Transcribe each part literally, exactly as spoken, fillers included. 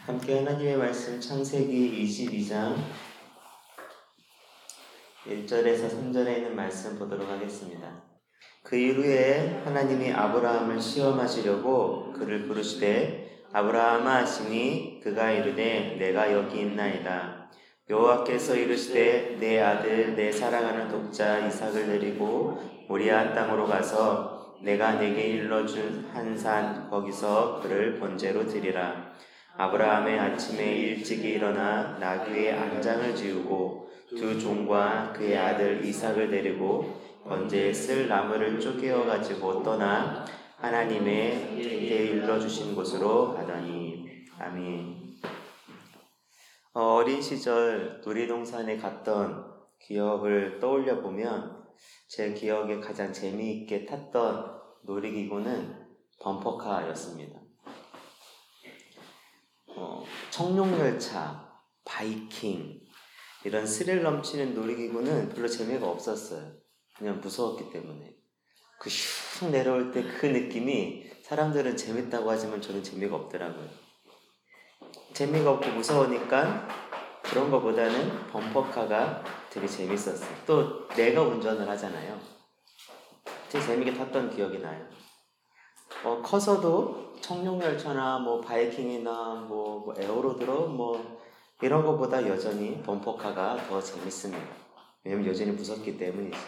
함께 하나님의 말씀 창세기 이십이 장 일 절에서 삼 절에 있는 말씀 보도록 하겠습니다. 그 이후에 하나님이 아브라함을 시험하시려고 그를 부르시되 아브라함아 하시니 그가 이르되 내가 여기 있나이다. 여호와께서 이르시되 내 아들 내 사랑하는 독자 이삭을 데리고 모리아 땅으로 가서 내가 내게 일러준 한 산 거기서 그를 번제로 드리라. 아브라함의 아침에 일찍이 일어나 나귀의 안장을 지우고 두 종과 그의 아들 이삭을 데리고 번제에 쓸 나무를 쪼개어 가지고 떠나 하나님의 그에게 일러주신 곳으로 가더니. 아멘. 어, 어린 시절 놀이동산에 갔던 기억을 떠올려 보면 제 기억에 가장 재미있게 탔던 놀이기구는 범퍼카였습니다. 어, 청룡열차, 바이킹 이런 스릴 넘치는 놀이기구는 별로 재미가 없었어요. 그냥 무서웠기 때문에. 그 슉 내려올 때 그 느낌이 사람들은 재밌다고 하지만 저는 재미가 없더라고요. 재미가 없고 무서우니까 그런 것보다는 범퍼카가 되게 재밌었어요. 또 내가 운전을 하잖아요. 되게 재밌게 탔던 기억이 나요. 어, 커서도 청룡열차나 뭐 바이킹이나 뭐, 뭐 에어로드로 뭐 이런 것보다 여전히 범퍼카가 더 재밌습니다. 왜냐면 여전히 무섭기 때문이죠.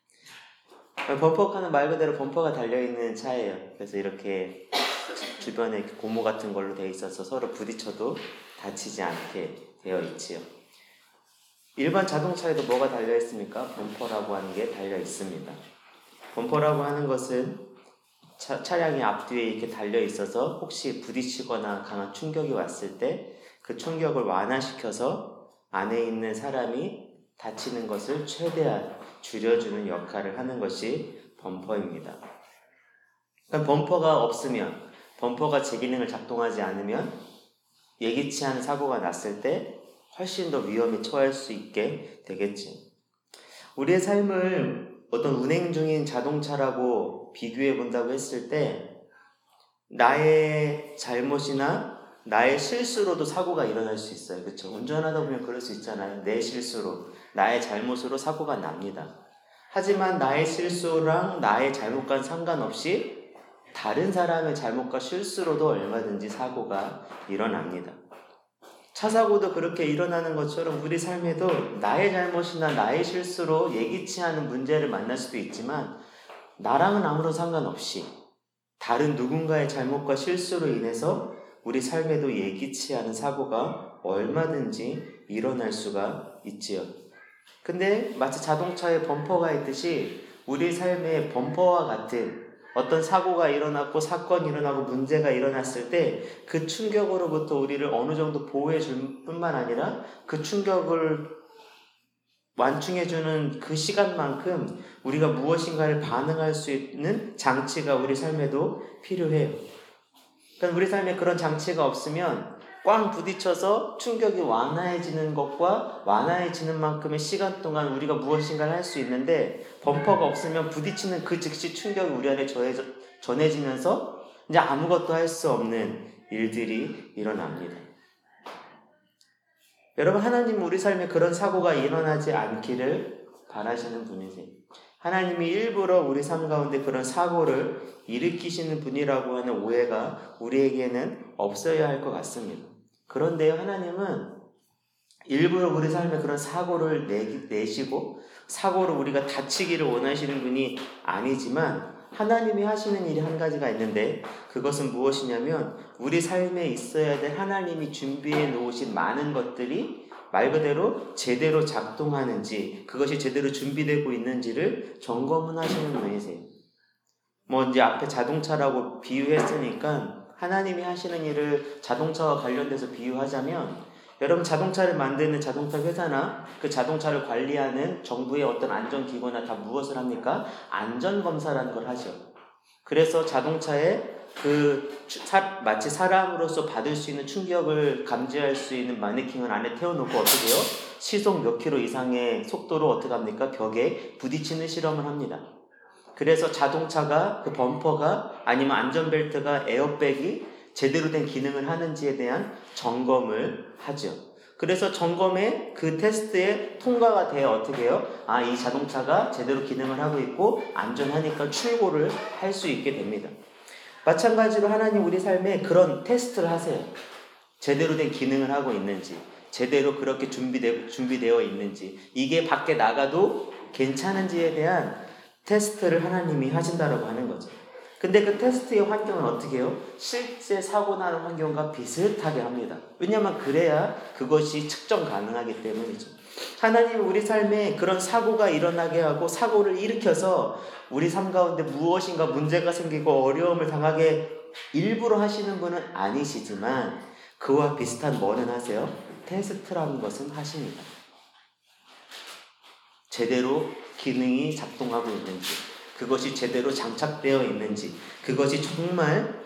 범퍼카는 말 그대로 범퍼가 달려있는 차예요. 그래서 이렇게 주변에 고무 같은 걸로 되어 있어서 서로 부딪혀도 다치지 않게 되어 있지요. 일반 자동차에도 뭐가 달려있습니까? 범퍼라고 하는 게 달려있습니다. 범퍼라고 하는 것은 차, 차량이 앞뒤에 이렇게 달려있어서 혹시 부딪히거나 강한 충격이 왔을 때 그 충격을 완화시켜서 안에 있는 사람이 다치는 것을 최대한 줄여주는 역할을 하는 것이 범퍼입니다. 그러니까 범퍼가 없으면, 범퍼가 제 기능을 작동하지 않으면 예기치 않은 사고가 났을 때 훨씬 더 위험에 처할 수 있게 되겠죠. 우리의 삶을 어떤 운행 중인 자동차라고 비교해 본다고 했을 때 나의 잘못이나 나의 실수로도 사고가 일어날 수 있어요. 그렇죠? 운전하다 보면 그럴 수 있잖아요. 내 실수로, 나의 잘못으로 사고가 납니다. 하지만 나의 실수랑 나의 잘못과 상관없이 다른 사람의 잘못과 실수로도 얼마든지 사고가 일어납니다. 차 사고도 그렇게 일어나는 것처럼 우리 삶에도 나의 잘못이나 나의 실수로 예기치 않은 문제를 만날 수도 있지만 나랑은 아무런 상관없이 다른 누군가의 잘못과 실수로 인해서 우리 삶에도 예기치 않은 사고가 얼마든지 일어날 수가 있지요. 근데 마치 자동차에 범퍼가 있듯이 우리 삶에 범퍼와 같은 어떤 사고가 일어났고 사건이 일어나고 문제가 일어났을 때 그 충격으로부터 우리를 어느 정도 보호해 줄 뿐만 아니라 그 충격을 완충해주는 그 시간만큼 우리가 무엇인가를 반응할 수 있는 장치가 우리 삶에도 필요해요. 그러니까 우리 삶에 그런 장치가 없으면 꽝 부딪혀서 충격이 완화해지는 것과 완화해지는 만큼의 시간 동안 우리가 무엇인가를 할 수 있는데 범퍼가 없으면 부딪히는 그 즉시 충격이 우리 안에 전해지면서 이제 아무것도 할 수 없는 일들이 일어납니다. 여러분, 하나님은 우리 삶에 그런 사고가 일어나지 않기를 바라시는 분이세요. 하나님이 일부러 우리 삶 가운데 그런 사고를 일으키시는 분이라고 하는 오해가 우리에게는 없어야 할 것 같습니다. 그런데 하나님은 일부러 우리 삶에 그런 사고를 내, 내시고 사고로 우리가 다치기를 원하시는 분이 아니지만 하나님이 하시는 일이 한 가지가 있는데 그것은 무엇이냐면 우리 삶에 있어야 될 하나님이 준비해 놓으신 많은 것들이 말 그대로 제대로 작동하는지 그것이 제대로 준비되고 있는지를 점검을 하시는 분이세요. 뭐 이제 앞에 자동차라고 비유했으니까 하나님이 하시는 일을 자동차와 관련돼서 비유하자면 여러분 자동차를 만드는 자동차 회사나 그 자동차를 관리하는 정부의 어떤 안전기구나 다 무엇을 합니까? 안전검사라는 걸 하죠. 그래서 자동차에 그 사, 마치 사람으로서 받을 수 있는 충격을 감지할 수 있는 마네킹을 안에 태워놓고 어떻게 해요? 시속 몇 킬로 이상의 속도로 어떻게 합니까? 벽에 부딪히는 실험을 합니다. 그래서 자동차가 그 범퍼가 아니면 안전벨트가 에어백이 제대로 된 기능을 하는지에 대한 점검을 하죠. 그래서 점검에 그 테스트에 통과가 돼야 어떻게 해요? 아, 이 자동차가 제대로 기능을 하고 있고 안전하니까 출고를 할 수 있게 됩니다. 마찬가지로 하나님 우리 삶에 그런 테스트를 하세요. 제대로 된 기능을 하고 있는지, 제대로 그렇게 준비되, 준비되어 있는지, 이게 밖에 나가도 괜찮은지에 대한 테스트를 하나님이 하신다라고 하는 거죠. 근데 그 테스트의 환경은 어떻게 해요? 실제 사고 나는 환경과 비슷하게 합니다. 왜냐하면 그래야 그것이 측정 가능하기 때문이죠. 하나님은 우리 삶에 그런 사고가 일어나게 하고 사고를 일으켜서 우리 삶 가운데 무엇인가 문제가 생기고 어려움을 당하게 일부러 하시는 분은 아니시지만 그와 비슷한 뭐는 하세요? 테스트라는 것은 하십니다. 제대로 기능이 작동하고 있는지, 그것이 제대로 장착되어 있는지, 그것이 정말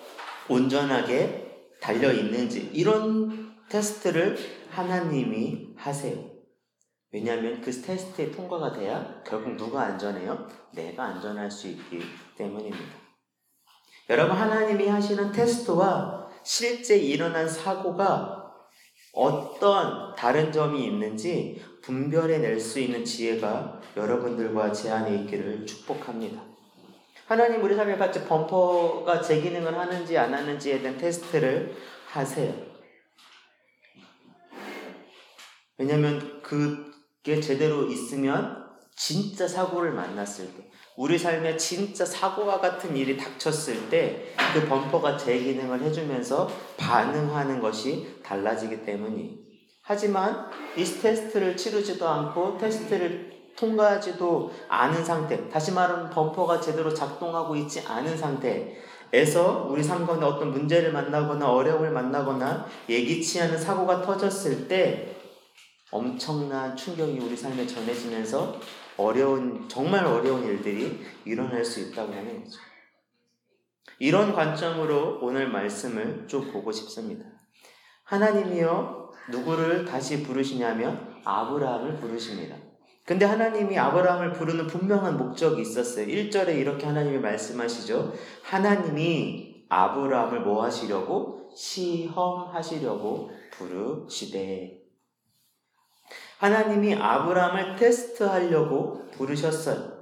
온전하게 달려있는지, 이런 테스트를 하나님이 하세요. 왜냐하면 그 테스트에 통과가 돼야 결국 누가 안전해요? 내가 안전할 수 있기 때문입니다. 여러분, 하나님이 하시는 테스트와 실제 일어난 사고가 어떤 다른 점이 있는지 분별해낼 수 있는 지혜가 여러분들과 제 안에 있기를 축복합니다. 하나님 우리 삶에 같이 범퍼가 제 기능을 하는지 안 하는지에 대한 테스트를 하세요. 왜냐하면 그게 제대로 있으면 진짜 사고를 만났을 때, 우리 삶에 진짜 사고와 같은 일이 닥쳤을 때 그 범퍼가 제 기능을 해주면서 반응하는 것이 달라지기 때문이에요. 하지만 이 테스트를 치르지도 않고 테스트를 통과하지도 않은 상태, 다시 말하면 범퍼가 제대로 작동하고 있지 않은 상태에서 우리 삶 가운데 어떤 문제를 만나거나 어려움을 만나거나 예기치 않은 사고가 터졌을 때 엄청난 충격이 우리 삶에 전해지면서 어려운, 정말 어려운 일들이 일어날 수 있다고 하는 거죠. 이런 관점으로 오늘 말씀을 좀 보고 싶습니다. 하나님이요, 누구를 다시 부르시냐면 아브라함을 부르십니다. 근데 하나님이 아브라함을 부르는 분명한 목적이 있었어요. 일 절에 이렇게 하나님이 말씀하시죠. 하나님이 아브라함을 뭐 하시려고? 시험하시려고 부르시되. 하나님이 아브라함을 테스트하려고 부르셨어요.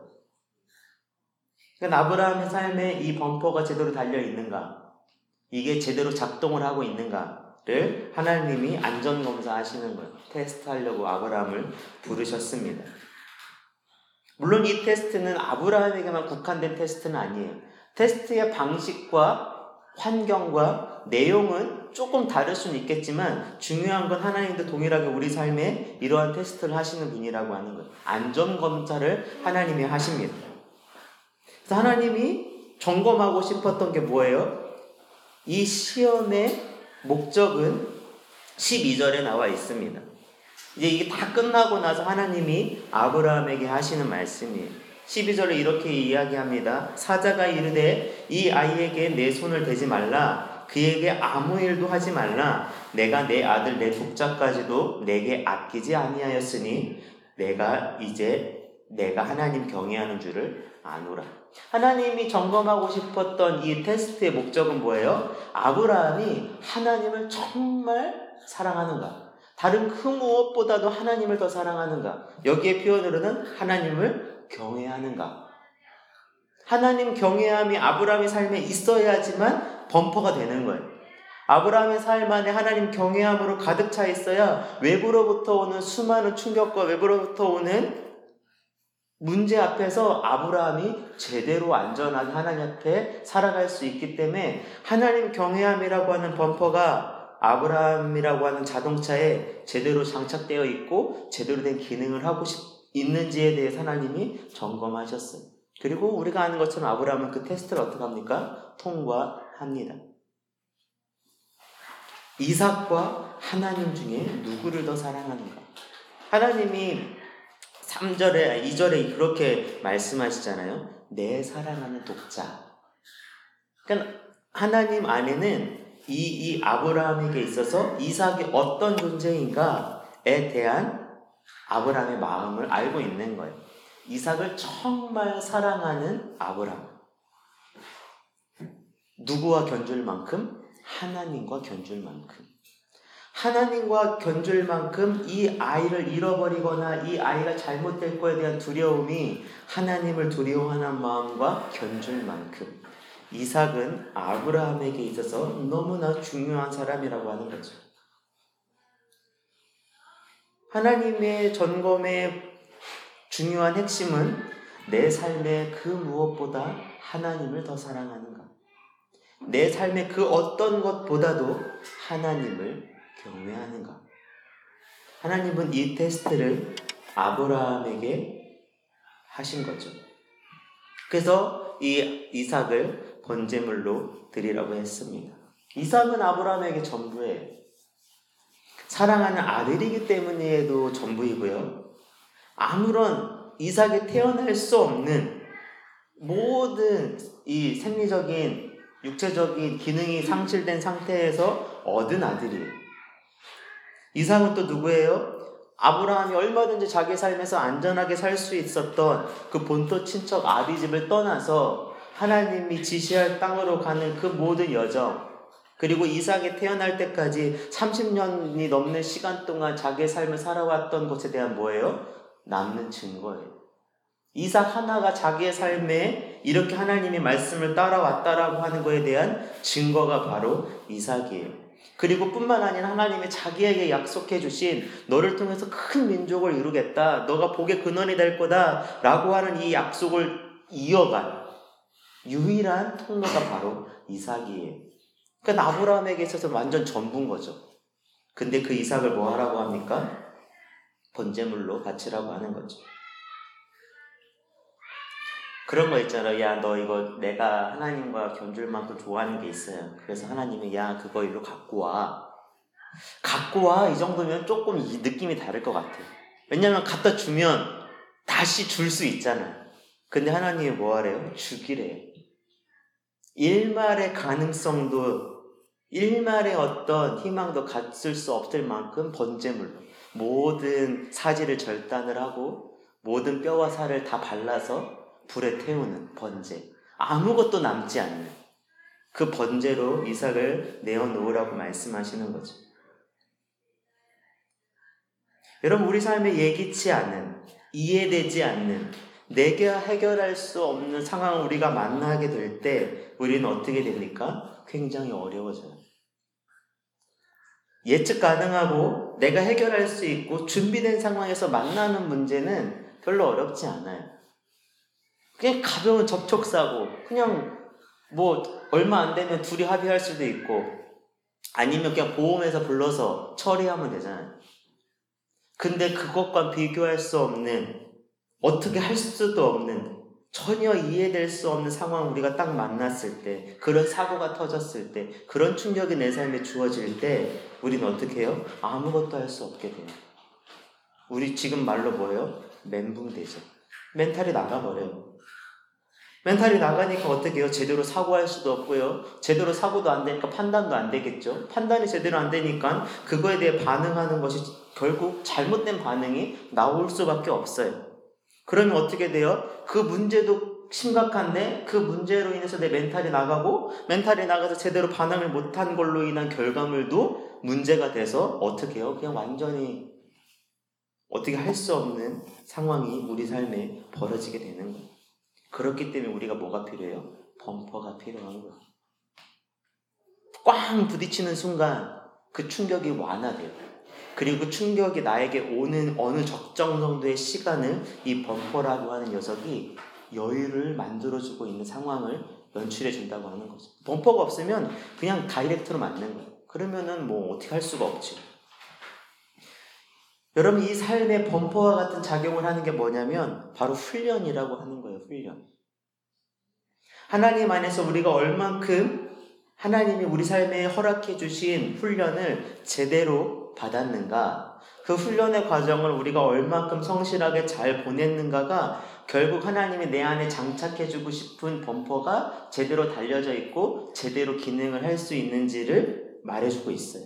그러니까 아브라함의 삶에 이 범퍼가 제대로 달려있는가, 이게 제대로 작동을 하고 있는가를 하나님이 안전검사 하시는 거예요. 테스트하려고 아브라함을 부르셨습니다. 물론 이 테스트는 아브라함에게만 국한된 테스트는 아니에요. 테스트의 방식과 환경과 내용은 조금 다를 수는 있겠지만 중요한 건 하나님도 동일하게 우리 삶에 이러한 테스트를 하시는 분이라고 하는 거예요. 안전검사를 하나님이 하십니다. 그래서 하나님이 점검하고 싶었던 게 뭐예요? 이 시험의 목적은 십이 절에 나와 있습니다. 이제 이게 다 끝나고 나서 하나님이 아브라함에게 하시는 말씀이에요. 십이 절에 이렇게 이야기합니다. 사자가 이르되 이 아이에게 내 손을 대지 말라. 그에게 아무 일도 하지 말라. 내가 내 아들 내 독자까지도 내게 아끼지 아니하였으니 내가 이제 내가 하나님 경외하는 줄을 아노라. 하나님이 점검하고 싶었던 이 테스트의 목적은 뭐예요? 아브라함이 하나님을 정말 사랑하는가? 다른 그 무엇보다도 하나님을 더 사랑하는가? 여기에 표현으로는 하나님을 경외하는가? 하나님 경외함이 아브라함의 삶에 있어야지만 범퍼가 되는 거예요. 아브라함의 삶 안에 하나님 경외함으로 가득 차 있어야 외부로부터 오는 수많은 충격과 외부로부터 오는 문제 앞에서 아브라함이 제대로 안전하게 하나님 앞에 살아갈 수 있기 때문에 하나님 경외함이라고 하는 범퍼가 아브라함이라고 하는 자동차에 제대로 장착되어 있고 제대로 된 기능을 하고 있는지에 대해서 하나님이 점검하셨어요. 그리고 우리가 아는 것처럼 아브라함은 그 테스트를 어떻게 합니까? 통과합니다. 이삭과 하나님 중에 누구를 더 사랑하는가? 하나님이 삼 절에, 이 절에 그렇게 말씀하시잖아요. 내 사랑하는 독자. 그러니까 하나님 안에는 이, 이 아브라함에게 있어서 이삭이 어떤 존재인가에 대한 아브라함의 마음을 알고 있는 거예요. 이삭을 정말 사랑하는 아브라함. 누구와 견줄 만큼? 하나님과 견줄 만큼. 하나님과 견줄 만큼 이 아이를 잃어버리거나 이 아이가 잘못될 거에 대한 두려움이 하나님을 두려워하는 마음과 견줄 만큼. 이삭은 아브라함에게 있어서 너무나 중요한 사람이라고 하는 거죠. 하나님의 점검의 중요한 핵심은 내 삶의 그 무엇보다 하나님을 더 사랑하는가. 내 삶의 그 어떤 것보다도 하나님을 경외하는가. 하나님은 이 테스트를 아브라함에게 하신 거죠. 그래서 이 이삭을 번제물로 드리라고 했습니다. 이삭은 아브라함에게 전부예요. 사랑하는 아들이기 때문에도 전부이고요. 아무런 이삭이 태어날 수 없는 모든 이 생리적인 육체적인 기능이 상실된 상태에서 얻은 아들이에요. 이삭은 또 누구예요? 아브라함이 얼마든지 자기 삶에서 안전하게 살 수 있었던 그 본토 친척 아비집을 떠나서 하나님이 지시할 땅으로 가는 그 모든 여정, 그리고 이삭이 태어날 때까지 삼십 년이 넘는 시간 동안 자기의 삶을 살아왔던 것에 대한 뭐예요? 남는 증거예요. 이삭 하나가 자기의 삶에 이렇게 하나님의 말씀을 따라왔다라고 하는 것에 대한 증거가 바로 이삭이에요. 그리고 뿐만 아니라 하나님이 자기에게 약속해 주신 너를 통해서 큰 민족을 이루겠다, 너가 복의 근원이 될 거다 라고 하는 이 약속을 이어간 유일한 통로가 바로 이삭이에요. 그러니까 아브라함에게 있어서 완전 전부인 거죠. 근데 그 이삭을 뭐 하라고 합니까? 번제물로 바치라고 하는 거죠. 그런 거 있잖아요. 야, 너 이거 내가 하나님과 견줄 만큼 좋아하는 게 있어요. 그래서 하나님이 야, 그거 이리로 갖고 와. 갖고 와. 이 정도면 조금 이 느낌이 다를 것 같아요. 왜냐면 갖다 주면 다시 줄 수 있잖아요. 근데 하나님이 뭐 하래요? 주기래요. 일말의 가능성도, 일말의 어떤 희망도 갖을 수 없을 만큼 번제물로 모든 사지를 절단을 하고 모든 뼈와 살을 다 발라서 불에 태우는 번제, 아무것도 남지 않는 그 번제로 이삭을 내어놓으라고 말씀하시는 거죠. 여러분, 우리 삶에 예기치 않은, 이해되지 않는, 내가 해결할 수 없는 상황을 우리가 만나게 될 때 우리는 어떻게 됩니까? 굉장히 어려워져요. 예측 가능하고 내가 해결할 수 있고 준비된 상황에서 만나는 문제는 별로 어렵지 않아요. 그냥 가벼운 접촉사고, 그냥 뭐 얼마 안 되면 둘이 합의할 수도 있고, 아니면 그냥 보험회사 불러서 처리하면 되잖아요. 근데 그것과 비교할 수 없는, 어떻게 할 수도 없는, 전혀 이해될 수 없는 상황 우리가 딱 만났을 때, 그런 사고가 터졌을 때, 그런 충격이 내 삶에 주어질 때 우리는 어떻게 해요? 아무것도 할 수 없게 돼요. 우리 지금 말로 뭐예요? 멘붕되죠. 멘탈이 나가버려요. 멘탈이 나가니까 어떻게 해요? 제대로 사고할 수도 없고요. 제대로 사고도 안 되니까 판단도 안 되겠죠. 판단이 제대로 안 되니까 그거에 대해 반응하는 것이 결국 잘못된 반응이 나올 수밖에 없어요. 그러면 어떻게 돼요? 그 문제도 심각한데 그 문제로 인해서 내 멘탈이 나가고, 멘탈이 나가서 제대로 반응을 못한 걸로 인한 결과물도 문제가 돼서 어떻게 해요? 그냥 완전히 어떻게 할 수 없는 상황이 우리 삶에 벌어지게 되는 거예요. 그렇기 때문에 우리가 뭐가 필요해요? 범퍼가 필요한 거예요. 꽝 부딪히는 순간 그 충격이 완화돼요. 그리고 그 충격이 나에게 오는 어느 적정 정도의 시간을 이 범퍼라고 하는 녀석이 여유를 만들어주고 있는 상황을 연출해 준다고 하는 거죠. 범퍼가 없으면 그냥 다이렉트로 맞는 거예요. 그러면은 뭐 어떻게 할 수가 없죠. 여러분, 이 삶의 범퍼와 같은 작용을 하는 게 뭐냐면 바로 훈련이라고 하는 거예요. 훈련. 하나님 안에서 우리가 얼만큼 하나님이 우리 삶에 허락해 주신 훈련을 제대로 받았는가, 그 훈련의 과정을 우리가 얼만큼 성실하게 잘 보냈는가가 결국 하나님이 내 안에 장착해 주고 싶은 범퍼가 제대로 달려져 있고 제대로 기능을 할 수 있는지를 말해주고 있어요.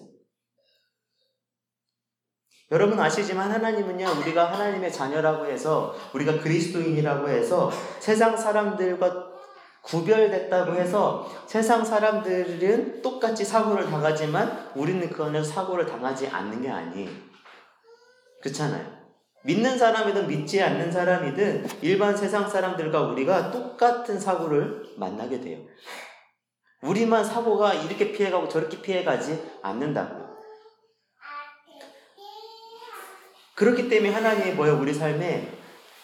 여러분 아시지만 하나님은요, 우리가 하나님의 자녀라고 해서, 우리가 그리스도인이라고 해서 세상 사람들과 구별됐다고 해서 세상 사람들은 똑같이 사고를 당하지만 우리는 그 안에서 사고를 당하지 않는 게 아니에요. 그렇잖아요. 믿는 사람이든 믿지 않는 사람이든 일반 세상 사람들과 우리가 똑같은 사고를 만나게 돼요. 우리만 사고가 이렇게 피해가고 저렇게 피해가지 않는다고요. 그렇기 때문에 하나님이 뭐예요? 우리 삶에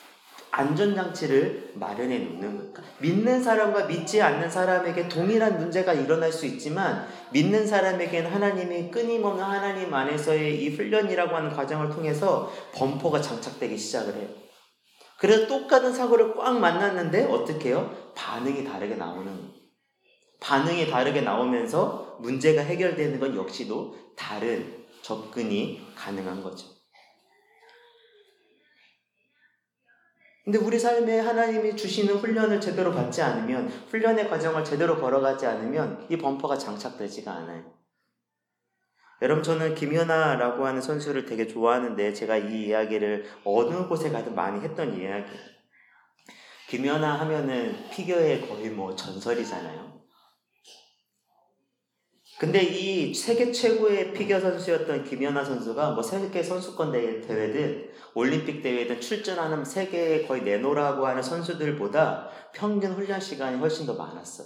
안전장치를 마련해 놓는 거예요. 믿는 사람과 믿지 않는 사람에게 동일한 문제가 일어날 수 있지만 믿는 사람에게는 하나님이 끊임없는 하나님 안에서의 이 훈련이라고 하는 과정을 통해서 범퍼가 장착되기 시작을 해요. 그래서 똑같은 사고를 꽉 만났는데 어떻게 해요? 반응이 다르게 나오는 거예요. 반응이 다르게 나오면서 문제가 해결되는 건 역시도 다른 접근이 가능한 거죠. 근데 우리 삶에 하나님이 주시는 훈련을 제대로 받지 않으면, 훈련의 과정을 제대로 걸어가지 않으면 이 범퍼가 장착되지가 않아요. 여러분, 저는 김연아라고 하는 선수를 되게 좋아하는데 제가 이 이야기를 어느 곳에 가든 많이 했던 이야기예요. 김연아 하면은 피겨의 거의 뭐 전설이잖아요. 근데 이 세계 최고의 피겨 선수였던 김연아 선수가 뭐 세계 선수권 대회든 올림픽 대회든 출전하는 세계에 거의 내놓으라고 하는 선수들보다 평균 훈련 시간이 훨씬 더 많았어요.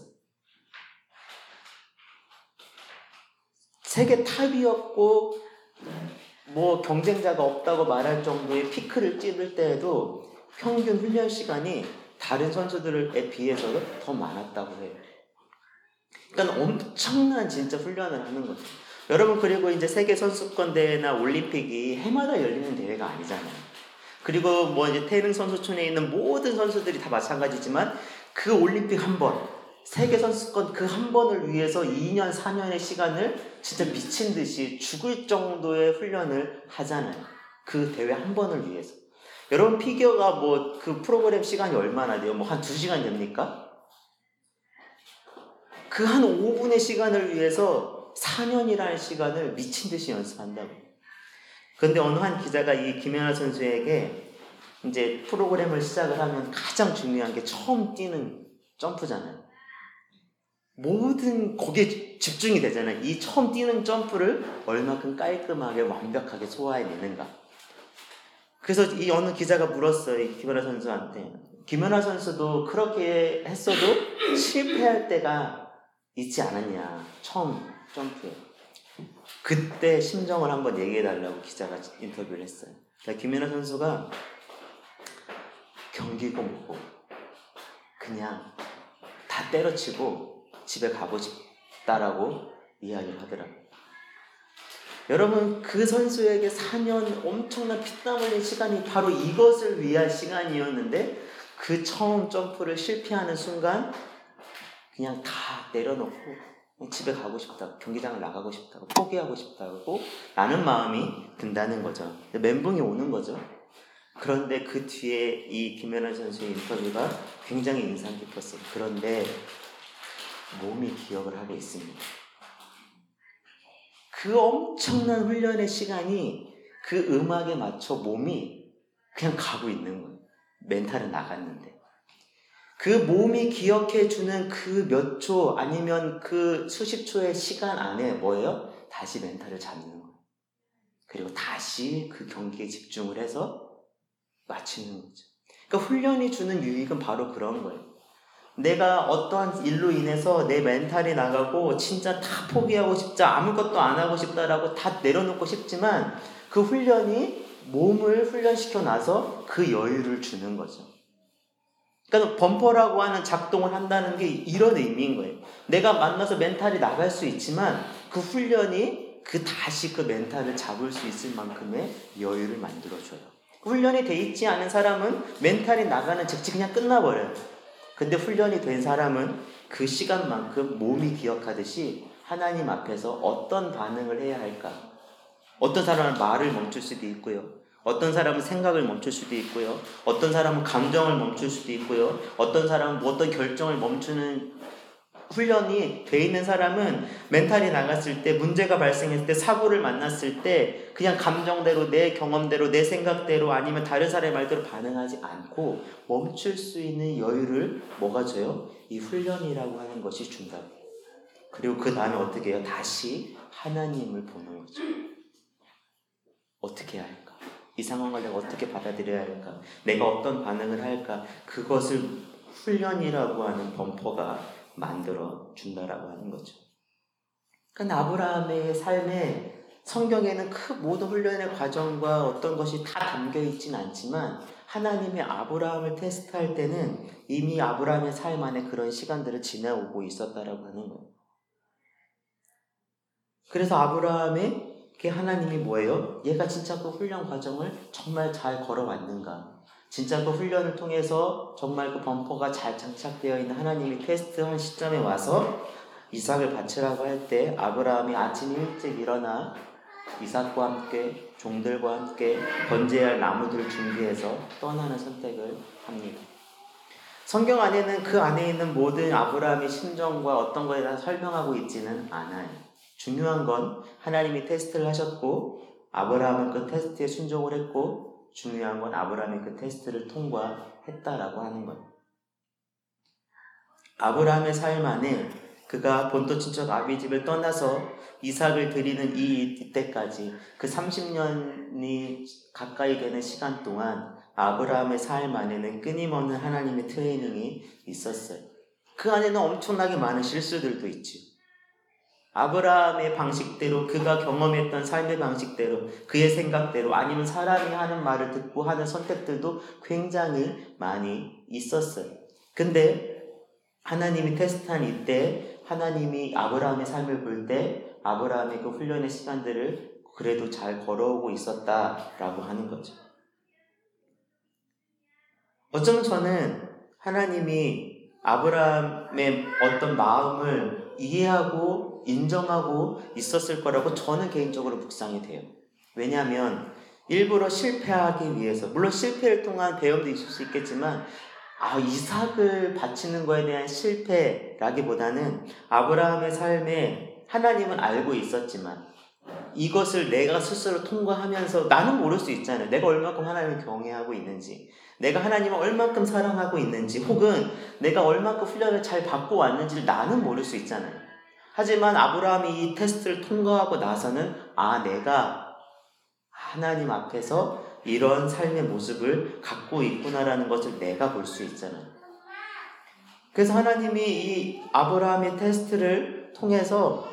세계 탑이었고 뭐 경쟁자가 없다고 말할 정도의 피크를 찍을 때에도 평균 훈련 시간이 다른 선수들에 비해서도 더 많았다고 해요. 그러니까 엄청난 진짜 훈련을 하는 거죠. 여러분, 그리고 이제 세계 선수권 대회나 올림픽이 해마다 열리는 대회가 아니잖아요. 그리고 뭐 이제 태릉 선수촌에 있는 모든 선수들이 다 마찬가지지만 그 올림픽 한 번, 세계 선수권 그 한 번을 위해서 이 년, 사 년의 시간을 진짜 미친 듯이 죽을 정도의 훈련을 하잖아요. 그 대회 한 번을 위해서. 여러분, 피겨가 뭐 그 프로그램 시간이 얼마나 돼요? 뭐 한 두 시간 됩니까? 그 한 오 분의 시간을 위해서 사 년이라는 시간을 미친 듯이 연습한다고. 그런데 어느 한 기자가 이 김연아 선수에게 이제 프로그램을 시작을 하면 가장 중요한 게 처음 뛰는 점프잖아요. 모든 거기에 집중이 되잖아요. 이 처음 뛰는 점프를 얼마큼 깔끔하게 완벽하게 소화해내는가. 그래서 이 어느 기자가 물었어요. 이 김연아 선수한테. 김연아 선수도 그렇게 했어도 실패할 때가 있지 않았냐, 처음 점프에. 그때 심정을 한번 얘기해달라고 기자가 인터뷰를 했어요. 그러니까 김연아 선수가 경기고 뭐고 그냥 다 때려치고 집에 가고 싶다라고 이야기를 하더라고요. 여러분, 그 선수에게 사 년 엄청난 피땀 흘린 시간이 바로 이것을 위한 시간이었는데 그 처음 점프를 실패하는 순간 그냥 다 내려놓고 집에 가고 싶다고, 경기장을 나가고 싶다고, 포기하고 싶다고 라는 마음이 든다는 거죠. 멘붕이 오는 거죠. 그런데 그 뒤에 이 김연아 선수의 인터뷰가 굉장히 인상 깊었어요. 그런데 몸이 기억을 하고 있습니다. 그 엄청난 훈련의 시간이 그 음악에 맞춰 몸이 그냥 가고 있는 거예요. 멘탈은 나갔는데. 그 몸이 기억해주는 그 몇 초 아니면 그 수십 초의 시간 안에 뭐예요? 다시 멘탈을 잡는 거예요. 그리고 다시 그 경기에 집중을 해서 마치는 거죠. 그러니까 훈련이 주는 유익은 바로 그런 거예요. 내가 어떠한 일로 인해서 내 멘탈이 나가고 진짜 다 포기하고 싶다, 아무것도 안 하고 싶다라고 다 내려놓고 싶지만 그 훈련이 몸을 훈련시켜 놔서 그 여유를 주는 거죠. 그러니까 범퍼라고 하는 작동을 한다는 게 이런 의미인 거예요. 내가 만나서 멘탈이 나갈 수 있지만 그 훈련이 그 다시 그 멘탈을 잡을 수 있을 만큼의 여유를 만들어줘요. 훈련이 돼 있지 않은 사람은 멘탈이 나가는 즉시 그냥 끝나버려요. 근데 훈련이 된 사람은 그 시간만큼 몸이 기억하듯이 하나님 앞에서 어떤 반응을 해야 할까. 어떤 사람은 말을 멈출 수도 있고요. 어떤 사람은 생각을 멈출 수도 있고요. 어떤 사람은 감정을 멈출 수도 있고요. 어떤 사람은 어떤 결정을 멈추는 훈련이 돼 있는 사람은 멘탈이 나갔을 때, 문제가 발생했을 때, 사고를 만났을 때 그냥 감정대로, 내 경험대로, 내 생각대로, 아니면 다른 사람의 말대로 반응하지 않고 멈출 수 있는 여유를 뭐가 줘요? 이 훈련이라고 하는 것이 준다. 그리고 그 다음에 어떻게 해요? 다시 하나님을 보는 거죠. 어떻게 해야 할까? 이 상황을 내가 어떻게 받아들여야 할까? 내가 어떤 반응을 할까? 그것을 훈련이라고 하는 범퍼가 만들어 준다라고 하는 거죠. 그러니까 아브라함의 삶에 성경에는 그 모든 훈련의 과정과 어떤 것이 다 담겨 있진 않지만 하나님이 아브라함을 테스트할 때는 이미 아브라함의 삶 안에 그런 시간들을 지나오고 있었다라고 하는 거예요. 그래서 아브라함에게 하나님이 뭐예요? 얘가 진짜 그 훈련 과정을 정말 잘 걸어왔는가? 진짜 그 훈련을 통해서 정말 그 범퍼가 잘 장착되어 있는 하나님이 테스트한 시점에 와서 이삭을 바치라고 할 때 아브라함이 아침 일찍 일어나 이삭과 함께 종들과 함께 번제해야 할 나무들을 준비해서 떠나는 선택을 합니다. 성경 안에는 그 안에 있는 모든 아브라함의 심정과 어떤 것에 대해서 설명하고 있지는 않아요. 중요한 건 하나님이 테스트를 하셨고 아브라함은 그 테스트에 순종을 했고 중요한 건 아브라함이 그 테스트를 통과했다라고 하는 거예요. 아브라함의 삶 안에 그가 본토 친척 아비집을 떠나서 이삭을 드리는 이 이때까지 그 삼십 년이 가까이 되는 시간 동안 아브라함의 삶 안에는 끊임없는 하나님의 트레이닝이 있었어요. 그 안에는 엄청나게 많은 실수들도 있지. 아브라함의 방식대로, 그가 경험했던 삶의 방식대로, 그의 생각대로, 아니면 사람이 하는 말을 듣고 하는 선택들도 굉장히 많이 있었어요. 근데 하나님이 테스트한 이때 하나님이 아브라함의 삶을 볼 때 아브라함의 그 훈련의 시간들을 그래도 잘 걸어오고 있었다라고 하는 거죠. 어쩌면 저는 하나님이 아브라함의 어떤 마음을 이해하고 인정하고 있었을 거라고 저는 개인적으로 묵상이 돼요. 왜냐하면 일부러 실패하기 위해서, 물론 실패를 통한 배움도 있을 수 있겠지만 아, 이삭을 바치는 거에 대한 실패라기보다는 아브라함의 삶에 하나님은 알고 있었지만 이것을 내가 스스로 통과하면서 나는 모를 수 있잖아요. 내가 얼마큼 하나님을 경외하고 있는지, 내가 하나님을 얼마큼 사랑하고 있는지, 혹은 내가 얼마큼 훈련을 잘 받고 왔는지를 나는 모를 수 있잖아요. 하지만 아브라함이 이 테스트를 통과하고 나서는 아, 내가 하나님 앞에서 이런 삶의 모습을 갖고 있구나라는 것을 내가 볼 수 있잖아요. 그래서 하나님이 이 아브라함의 테스트를 통해서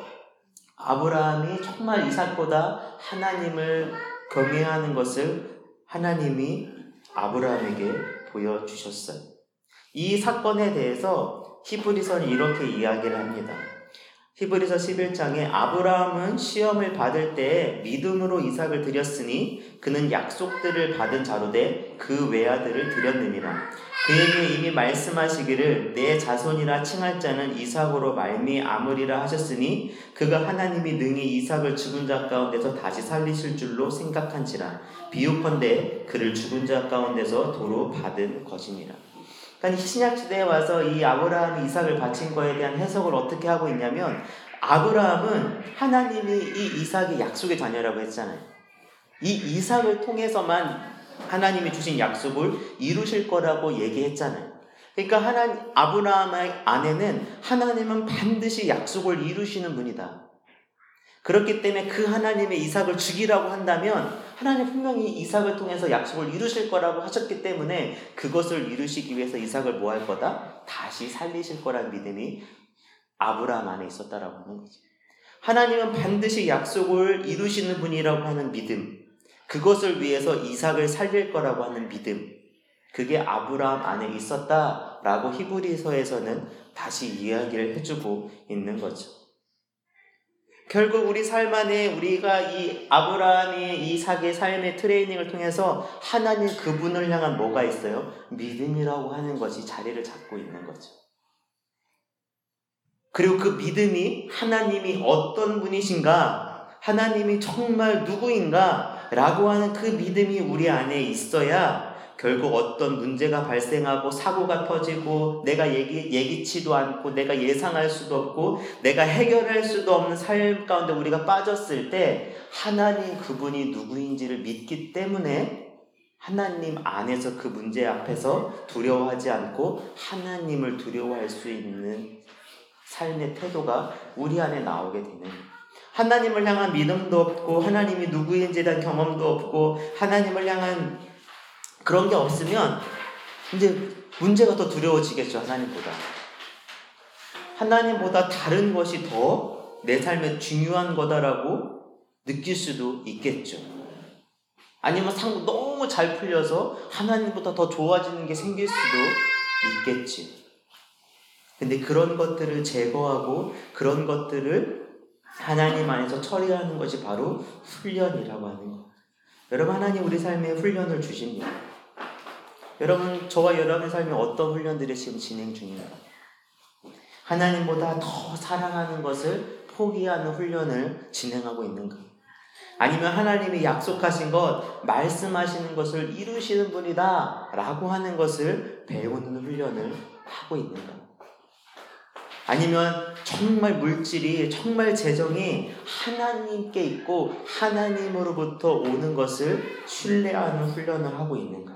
아브라함이 정말 이삭보다 하나님을 경외하는 것을 하나님이 아브라함에게 보여주셨어요. 이 사건에 대해서 히브리서는 이렇게 이야기를 합니다. 히브리서 십일 장에 아브라함은 시험을 받을 때에 믿음으로 이삭을 드렸으니 그는 약속들을 받은 자로되 그 외아들을 드렸느니라. 그에게 이미 말씀하시기를 내 자손이라 칭할 자는 이삭으로 말미암으리라 하셨으니 그가 하나님이 능히 이삭을 죽은 자 가운데서 다시 살리실 줄로 생각한지라. 비유컨대 그를 죽은 자 가운데서 도로 받은 것이니라. 그러니까 신약 시대에 와서 이 아브라함이 이삭을 바친 거에 대한 해석을 어떻게 하고 있냐면 아브라함은 하나님이 이 이삭이 약속의 자녀라고 했잖아요. 이 이삭을 통해서만 하나님이 주신 약속을 이루실 거라고 얘기했잖아요. 그러니까 하나님, 아브라함의 안에는 하나님은 반드시 약속을 이루시는 분이다. 그렇기 때문에 그 하나님의 이삭을 죽이라고 한다면 하나님 분명히 이삭을 통해서 약속을 이루실 거라고 하셨기 때문에 그것을 이루시기 위해서 이삭을 뭐 할 거다? 다시 살리실 거라는 믿음이 아브라함 안에 있었다라고 하는 거죠. 하나님은 반드시 약속을 이루시는 분이라고 하는 믿음, 그것을 위해서 이삭을 살릴 거라고 하는 믿음, 그게 아브라함 안에 있었다라고 히브리서에서는 다시 이야기를 해주고 있는 거죠. 결국 우리 삶 안에 우리가 이 아브라함이 이삭의 삶의 트레이닝을 통해서 하나님 그분을 향한 뭐가 있어요? 믿음이라고 하는 것이 자리를 잡고 있는 거죠. 그리고 그 믿음이 하나님이 어떤 분이신가, 하나님이 정말 누구인가 라고 하는 그 믿음이 우리 안에 있어야 결국 어떤 문제가 발생하고 사고가 터지고 내가 예기, 예기치도 않고 내가 예상할 수도 없고 내가 해결할 수도 없는 삶 가운데 우리가 빠졌을 때 하나님 그분이 누구인지를 믿기 때문에 하나님 안에서 그 문제 앞에서 두려워하지 않고 하나님을 두려워할 수 있는 삶의 태도가 우리 안에 나오게 되는 거예요. 하나님을 향한 믿음도 없고 하나님이 누구인지에 대한 경험도 없고 하나님을 향한 그런 게 없으면 이제 문제가 더 두려워지겠죠. 하나님보다. 하나님보다 다른 것이 더 내 삶에 중요한 거다라고 느낄 수도 있겠죠. 아니면 상 너무 잘 풀려서 하나님보다 더 좋아지는 게 생길 수도 있겠지. 근데 그런 것들을 제거하고 그런 것들을 하나님 안에서 처리하는 것이 바로 훈련이라고 하는 거예요. 여러분, 하나님 우리 삶에 훈련을 주십니다. 여러분, 저와 여러분의 삶에 어떤 훈련들이 지금 진행 중인가? 하나님보다 더 사랑하는 것을 포기하는 훈련을 진행하고 있는가? 아니면 하나님이 약속하신 것, 말씀하시는 것을 이루시는 분이다 라고 하는 것을 배우는 훈련을 하고 있는가? 아니면 정말 물질이, 정말 재정이 하나님께 있고 하나님으로부터 오는 것을 신뢰하는 훈련을 하고 있는가?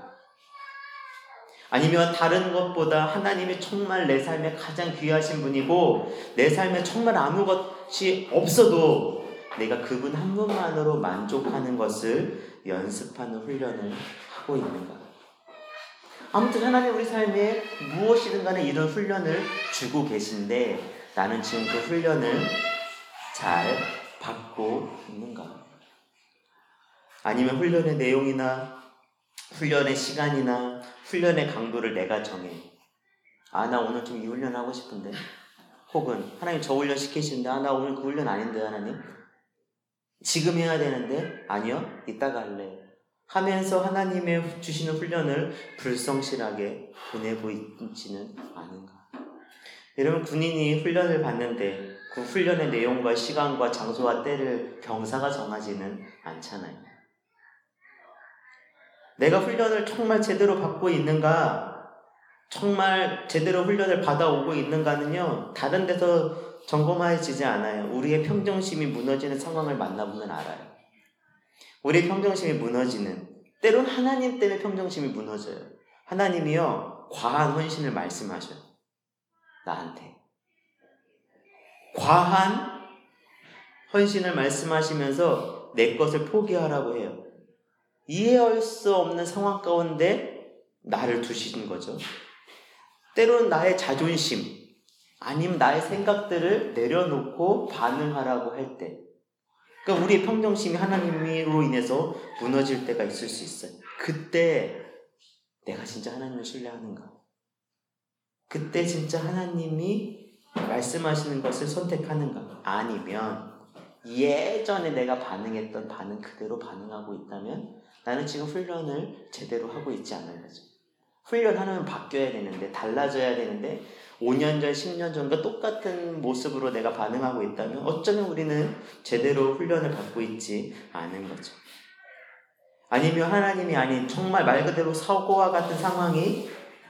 아니면 다른 것보다 하나님이 정말 내 삶에 가장 귀하신 분이고 내 삶에 정말 아무것이 없어도 내가 그분 한 분만으로 만족하는 것을 연습하는 훈련을 하고 있는가? 아무튼 하나님 우리 삶에 무엇이든 간에 이런 훈련을 주고 계신데 나는 지금 그 훈련을 잘 받고 있는가? 아니면 훈련의 내용이나 훈련의 시간이나 훈련의 강도를 내가 정해. 아, 나 오늘 좀 이 훈련 하고 싶은데. 혹은 하나님 저 훈련 시키시는데 아, 나 오늘 그 훈련 아닌데 하나님. 지금 해야 되는데 아니요, 이따가 할래. 하면서 하나님의 주시는 훈련을 불성실하게 보내고 있지는 않은가. 여러분, 군인이 훈련을 받는데 그 훈련의 내용과 시간과 장소와 때를 병사가 정하지는 않잖아요. 내가 훈련을 정말 제대로 받고 있는가, 정말 제대로 훈련을 받아오고 있는가는요, 다른 데서 점검해지지 않아요. 우리의 평정심이 무너지는 상황을 만나보면 알아요. 우리의 평정심이 무너지는, 때론 하나님 때문에 평정심이 무너져요. 하나님이요, 과한 헌신을 말씀하셔요. 나한테. 과한 헌신을 말씀하시면서 내 것을 포기하라고 해요. 이해할 수 없는 상황 가운데 나를 두시는 거죠. 때로는 나의 자존심, 아니면 나의 생각들을 내려놓고 반응하라고 할 때, 그러니까 우리의 평정심이 하나님으로 인해서 무너질 때가 있을 수 있어요. 그때 내가 진짜 하나님을 신뢰하는가? 그때 진짜 하나님이 말씀하시는 것을 선택하는가? 아니면 예전에 내가 반응했던 반응 그대로 반응하고 있다면 나는 지금 훈련을 제대로 하고 있지 않은 거죠. 훈련하면 바뀌어야 되는데, 달라져야 되는데 오 년 전, 십 년 전과 똑같은 모습으로 내가 반응하고 있다면 어쩌면 우리는 제대로 훈련을 받고 있지 않은 거죠. 아니면 하나님이 아닌 정말 말 그대로 사고와 같은 상황이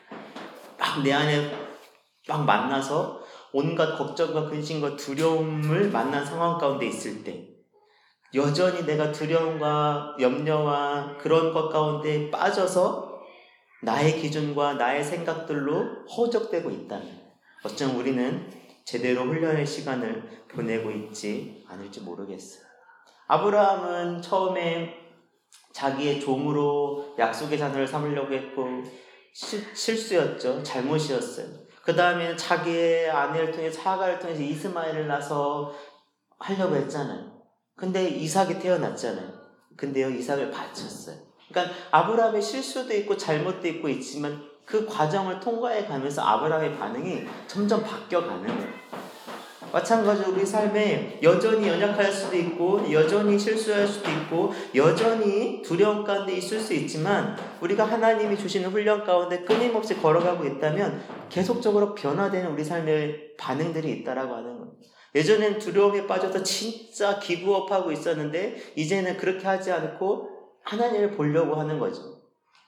막 내 안에 막 만나서 온갖 걱정과 근심과 두려움을 만난 상황 가운데 있을 때 여전히 내가 두려움과 염려와 그런 것 가운데 빠져서 나의 기준과 나의 생각들로 허적되고 있다면 어쩌면 우리는 제대로 훈련의 시간을 보내고 있지 않을지 모르겠어요. 아브라함은 처음에 자기의 종으로 약속의 자녀를 삼으려고 했고 시, 실수였죠. 잘못이었어요. 그 다음에 자기의 아내를 통해서 하가를 통해서 이스마엘을 낳아서 하려고 했잖아요. 근데 이삭이 태어났잖아요. 근데요, 이삭을 바쳤어요. 그러니까 아브라함의 실수도 있고 잘못도 있고 있지만 그 과정을 통과해 가면서 아브라함의 반응이 점점 바뀌어가는 거예요. 마찬가지로 우리 삶에 여전히 연약할 수도 있고 여전히 실수할 수도 있고 여전히 두려움 가운데 있을 수 있지만 우리가 하나님이 주시는 훈련 가운데 끊임없이 걸어가고 있다면 계속적으로 변화되는 우리 삶의 반응들이 있다라고 하는 거예요. 예전엔 두려움에 빠져서 진짜 기부업하고 있었는데 이제는 그렇게 하지 않고 하나님을 보려고 하는 거죠.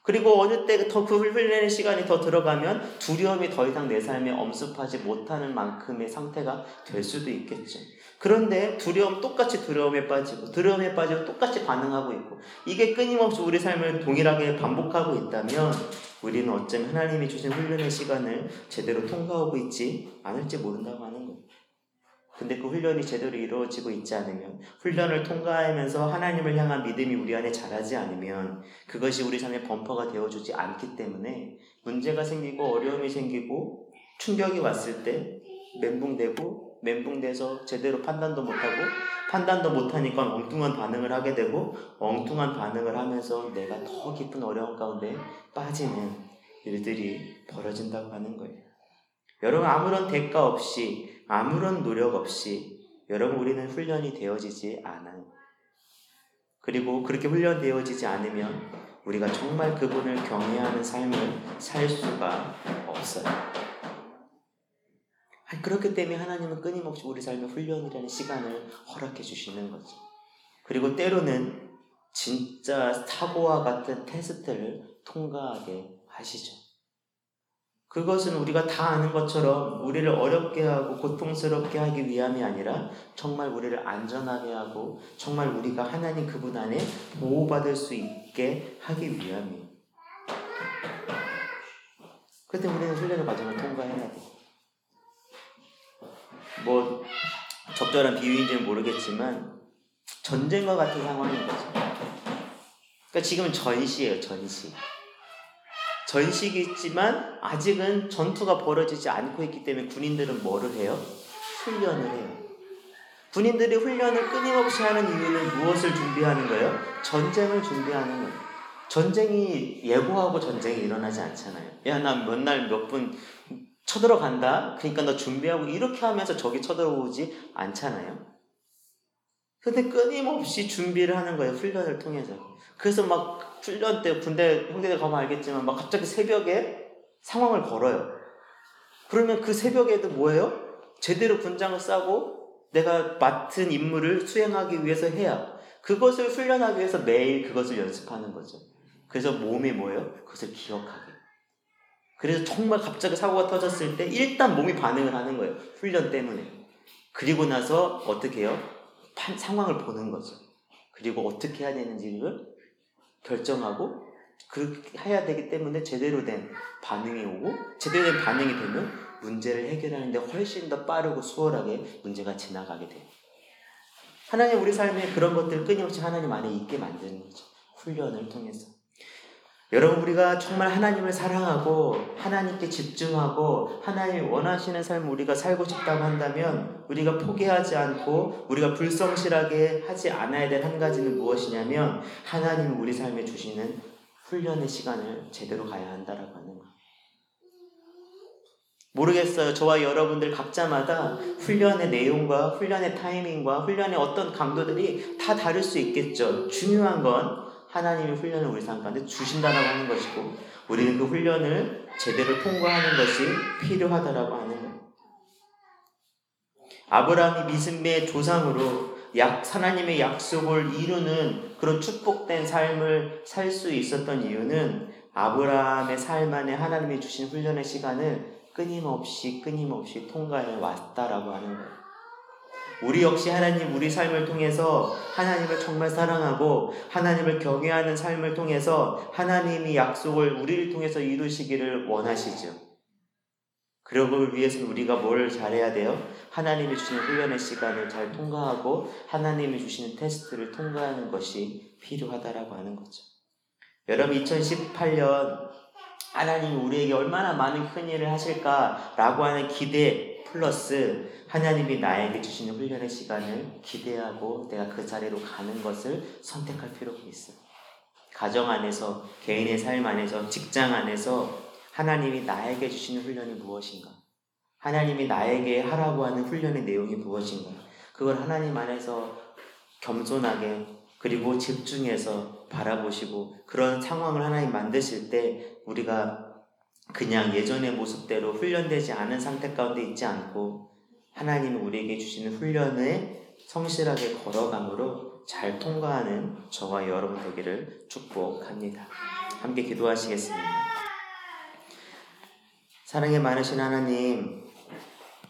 그리고 어느 때 더 그 훈련의 시간이 더 들어가면 두려움이 더 이상 내 삶에 엄습하지 못하는 만큼의 상태가 될 수도 있겠죠. 그런데 두려움 똑같이 두려움에 빠지고 두려움에 빠지고 똑같이 반응하고 있고 이게 끊임없이 우리 삶을 동일하게 반복하고 있다면 우리는 어쩌면 하나님이 주신 훈련의 시간을 제대로 통과하고 있지 않을지 모른다고 하는 거예요. 근데 그 훈련이 제대로 이루어지고 있지 않으면 훈련을 통과하면서 하나님을 향한 믿음이 우리 안에 자라지 않으면 그것이 우리 삶의 범퍼가 되어주지 않기 때문에 문제가 생기고 어려움이 생기고 충격이 왔을 때 멘붕되고 멘붕돼서 제대로 판단도 못하고 판단도 못하니까 엉뚱한 반응을 하게 되고 엉뚱한 반응을 하면서 내가 더 깊은 어려움 가운데 빠지는 일들이 벌어진다고 하는 거예요. 여러분 아무런 대가 없이 아무런 노력 없이 여러분 우리는 훈련이 되어지지 않아요. 그리고 그렇게 훈련되어지지 않으면 우리가 정말 그분을 경외하는 삶을 살 수가 없어요. 그렇기 때문에 하나님은 끊임없이 우리 삶에 훈련이라는 시간을 허락해 주시는 거죠. 그리고 때로는 진짜 사고와 같은 테스트를 통과하게 하시죠. 그것은 우리가 다 아는 것처럼 우리를 어렵게 하고 고통스럽게 하기 위함이 아니라 정말 우리를 안전하게 하고 정말 우리가 하나님 그분 안에 보호받을 수 있게 하기 위함이에요. 그때 우리는 훈련의 과정을 통과해야 돼요. 뭐 적절한 비유인지는 모르겠지만 전쟁과 같은 상황인 거죠. 그러니까 지금은 전시예요. 전시. 전시겠지만 아직은 전투가 벌어지지 않고 있기 때문에 군인들은 뭐를 해요? 훈련을 해요. 군인들이 훈련을 끊임없이 하는 이유는 무엇을 준비하는 거예요? 전쟁을 준비하는 거예요. 전쟁이 예고하고 전쟁이 일어나지 않잖아요. 야, 나 몇 날 몇 분 쳐들어간다. 그러니까 너 준비하고 이렇게 하면서 적이 쳐들어오지 않잖아요. 근데 끊임없이 준비를 하는 거예요. 훈련을 통해서. 그래서 막 훈련 때 군대 형제들 가면 알겠지만 막 갑자기 새벽에 상황을 걸어요. 그러면 그 새벽에도 뭐예요? 제대로 군장을 싸고 내가 맡은 임무를 수행하기 위해서 해야 그것을 훈련하기 위해서 매일 그것을 연습하는 거죠. 그래서 몸이 뭐예요? 그것을 기억하게. 그래서 정말 갑자기 사고가 터졌을 때 일단 몸이 반응을 하는 거예요. 훈련 때문에. 그리고 나서 어떻게 해요? 상황을 보는 거죠. 그리고 어떻게 해야 되는지를 결정하고 그렇게 해야 되기 때문에 제대로 된 반응이 오고 제대로 된 반응이 되면 문제를 해결하는데 훨씬 더 빠르고 수월하게 문제가 지나가게 돼요. 하나님 우리 삶에 그런 것들을 끊임없이 하나님 안에 있게 만드는 거죠. 훈련을 통해서. 여러분 우리가 정말 하나님을 사랑하고 하나님께 집중하고 하나님이 원하시는 삶을 우리가 살고 싶다고 한다면 우리가 포기하지 않고 우리가 불성실하게 하지 않아야 될 한 가지는 무엇이냐면 하나님이 우리 삶에 주시는 훈련의 시간을 제대로 가야 한다라고 하는 거예요. 모르겠어요. 저와 여러분들 각자마다 훈련의 내용과 훈련의 타이밍과 훈련의 어떤 강도들이 다 다를 수 있겠죠. 중요한 건 하나님이 훈련을 우리 삶 가운데 주신다라고 하는 것이고 우리는 그 훈련을 제대로 통과하는 것이 필요하다라고 하는 거예요. 아브라함이 믿음의 조상으로 약, 하나님의 약속을 이루는 그런 축복된 삶을 살 수 있었던 이유는 아브라함의 삶 안에 하나님이 주신 훈련의 시간을 끊임없이 끊임없이 통과해 왔다라고 하는 거예요. 우리 역시 하나님 우리 삶을 통해서 하나님을 정말 사랑하고 하나님을 경외하는 삶을 통해서 하나님이 약속을 우리를 통해서 이루시기를 원하시죠. 그러기 위해서는 우리가 뭘 잘해야 돼요? 하나님이 주시는 훈련의 시간을 잘 통과하고 하나님이 주시는 테스트를 통과하는 것이 필요하다라고 하는 거죠. 여러분 이천십팔 년 하나님이 우리에게 얼마나 많은 큰 일을 하실까라고 하는 기대 플러스 하나님이 나에게 주시는 훈련의 시간을 기대하고 내가 그 자리로 가는 것을 선택할 필요가 있어요. 가정 안에서, 개인의 삶 안에서, 직장 안에서 하나님이 나에게 주시는 훈련이 무엇인가? 하나님이 나에게 하라고 하는 훈련의 내용이 무엇인가? 그걸 하나님 안에서 겸손하게 그리고 집중해서 바라보시고 그런 상황을 하나님 만드실 때 우리가 그냥 예전의 모습대로 훈련되지 않은 상태 가운데 있지 않고 하나님이 우리에게 주시는 훈련에 성실하게 걸어감으로 잘 통과하는 저와 여러분 되기를 축복합니다. 함께 기도하시겠습니다. 사랑이 많으신 하나님,